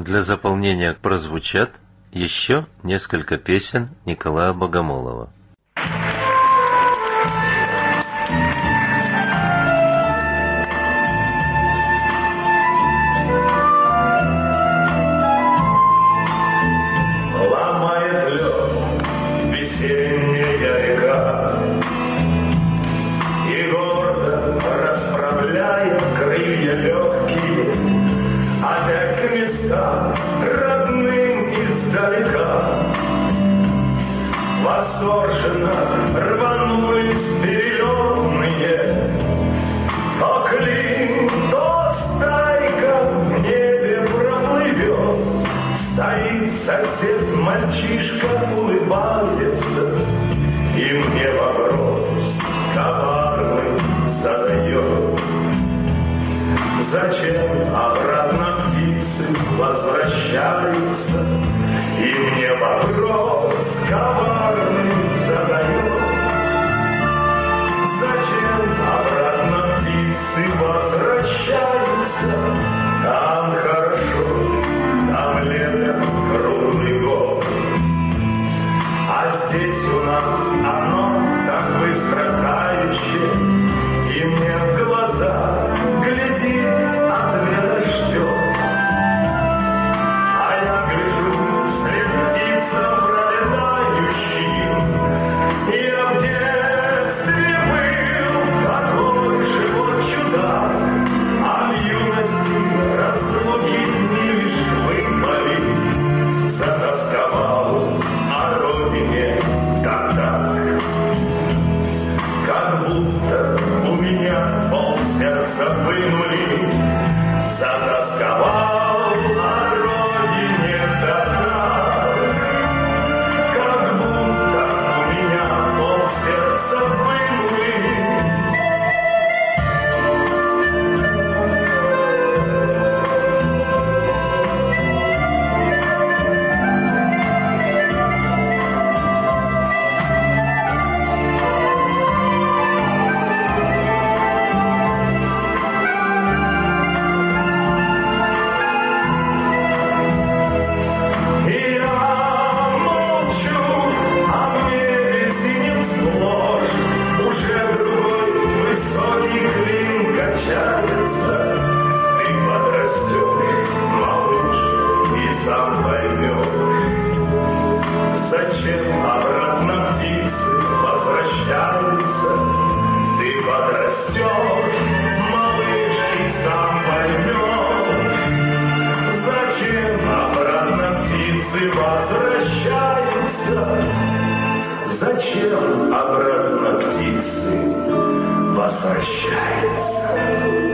Для заполнения прозвучат еще несколько песен Николая Богомолова. Родным издалека восторженно рванулись переленные, то клин, то стайка в небе проплывет. Стоит сосед, мальчишка улыбается, и мне вопрос коварный задает: зачем обратно птицы возвращаются? И мне вопрос коварный задает: зачем обратно птицы возвращаются? Там хорошо, там лето, круглый год, а здесь у нас оно так быстро тающее, и мне в глаза глядит, ответа ждет. А я гляжу вслед птицам пролетающим. Я в детстве был такой живой чудак, а в юности разлуки не лишь выпали. Затасковал о родине так, как будто у меня полсердца вынули. Затасковал о родине так, как будто у меня полсердца вынули. Зачем обратно птицы возвращаются? Ты подрастешь, малыш, и сам поймешь. Зачем обратно птицы возвращаются? Зачем обратно птицы возвращаются?